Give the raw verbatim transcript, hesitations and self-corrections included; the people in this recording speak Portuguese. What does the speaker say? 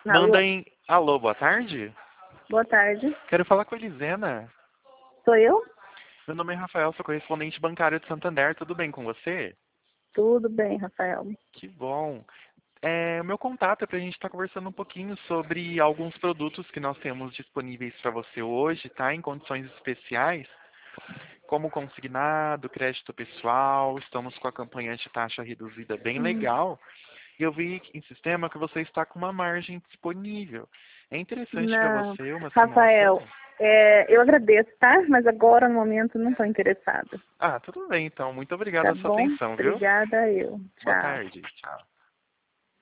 Alô, Manda em... Alô, boa tarde? boa tarde. Quero falar com a Elisena. Sou eu? Meu nome é Rafael, sou correspondente bancário de Santander. Tudo bem com você? Tudo bem, Rafael. Que bom. É, o meu contato é para a gente estar conversando um pouquinho sobre alguns produtos que nós temos disponíveis para você hoje, tá? Em condições especiais, como consignado, crédito pessoal. Estamos com a campanha de taxa reduzida bem Hum, legal. E eu vi em sistema que você está com uma margem disponível. É interessante para Não, você uma Rafael, simulação? é, eu agradeço, tá? Mas agora, no momento, não estou interessada. Ah, tudo bem então. Muito obrigado Tá pela sua bom? atenção, viu? Obrigada, eu. Boa Tchau. tarde. Tchau.